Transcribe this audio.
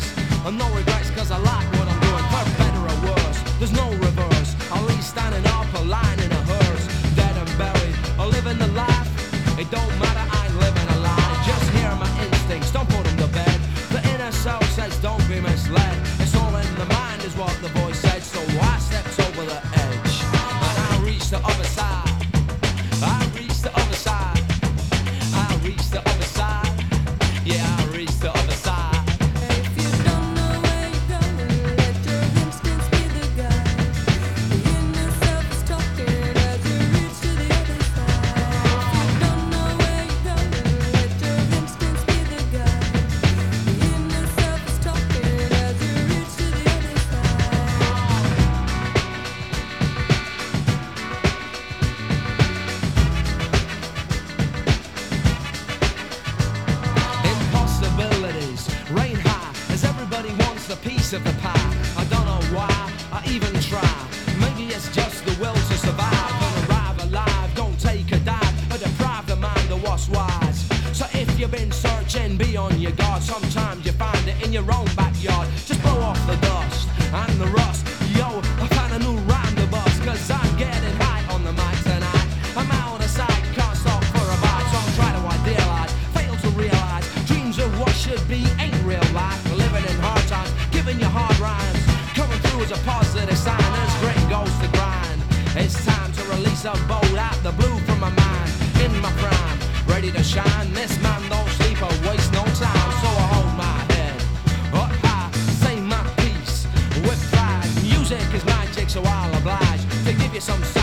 And no regrets cause I like what I'm doing, for better or worse. There's no reverse, I'll leave standing up a line in a hearse. Dead and buried, or living the life. It don't matter, I ain't living a lie. Just hear my instincts, don't put them to bed. The inner self says don't be misled. It's all in the mind is what the voice said. So I stepped over the edge, and I reached the other side. I reached the other side. I reached the other side. Yeah, I reached the other side. If you don't know where you're going, let your instincts be the guide. The inner self is talking as you reach to the other side. If you don't know where you're going, let your instincts be the guide. The inner self is talking as you reach to the other side. Impossibilities reign high as everybody wants a piece of the pie. I don't know why I even try. Maybe it's just the will to survive and arrive alive. Don't take a dive or deprive the mind of what's wise. So if you've been searching, be on your guard. Sometimes you find it in your own backyard. Just blow off the dust and the rust. Yo, I found a new rhyme to bust, cause I'm getting high on the mic tonight. I'm out of sight, can't stop for a bite. So I'm trying to idealize, fail to realize dreams of what should be ain't real life. Living in hard times, giving you hard rhymes. Coming through as a positive sign as grit goes to grind. It's time to release a bolt out the blue from my mind. In my prime, ready to shine. This man don't sleep or waste no time. So I hold my head up high, say my piece with pride. Music is magic, so I'll oblige to give you some